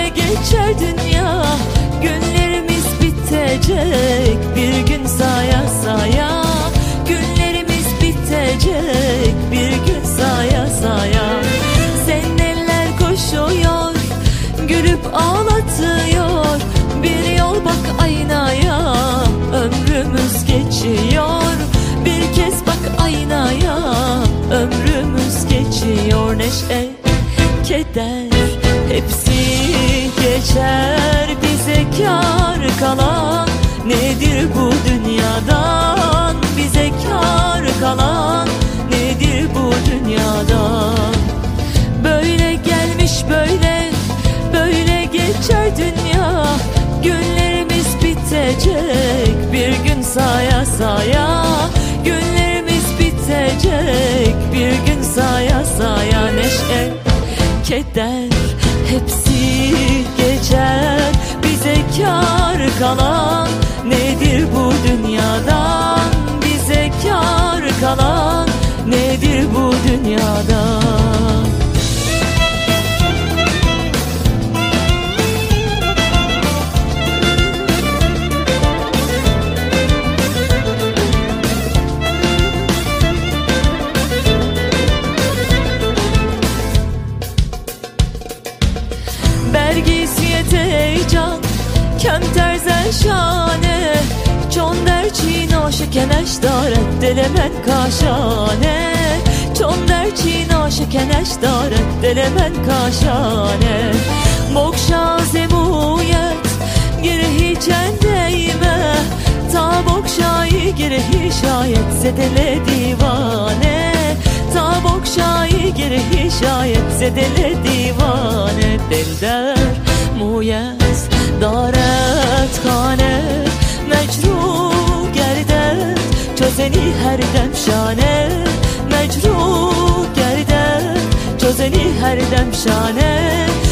Böyle geçer dünya, günlerimiz bitecek. Bir gün saya saya, günlerimiz bitecek. Bir gün saya saya. Senin eller koşuyor, gülüp ağlatıyor. Bir yol bak aynaya, ömrümüz geçiyor. Bir kez bak aynaya, ömrümüz geçiyor. Neşe, keder, hepsi geçer. Bize kâr kalan nedir bu dünyadan? Bize kâr kalan nedir bu dünyadan? Böyle gelmiş böyle geçer dünya. Günlerimiz bitecek. Bir gün saya saya, günlerimiz bitecek. Bir gün saya saya. Neşe, keder, hepsi geçer. Bize kâr kalan nedir bu dünyadan? Bize kâr kalan nedir bu dünyadan? Bergisiyet heyecan, kemterzen şane. Çon derçino şekeneş daret delemen kaşane. Çon derçino şekeneş daret delemen kaşane. Mokşa zemuyet girehi çendeyme. Ta bokşayı girehi şayet zedele divane. Ta bokşayı girehi şayet zedele divane. Dildar muyez daret khane. Mecru gerdet çözeni her demşane. Mecru gerdet çözeni her demşane.